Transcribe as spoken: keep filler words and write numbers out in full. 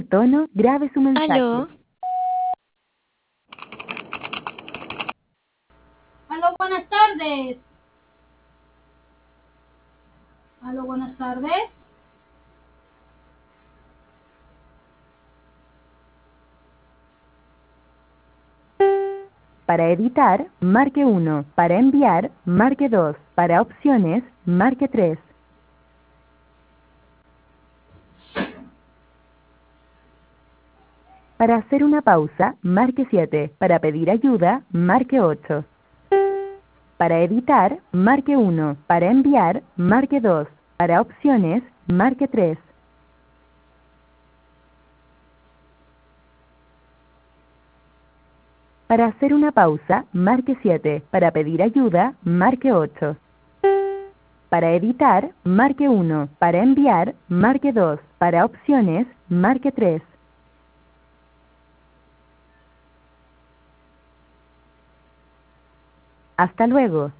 tono, grabe su mensaje. Aló, Aló, buenas tardes. Aló, buenas tardes. Para editar, marque uno. Para enviar, marque dos. Para opciones, marque tres. Para hacer una pausa, marque siete. Para pedir ayuda, marque ocho. Para editar, marque uno. Para enviar, marque dos. Para opciones, marque tres. Para hacer una pausa, marque siete. Para pedir ayuda, marque ocho. Para editar, marque uno. Para enviar, marque dos. Para opciones, marque tres. Hasta luego.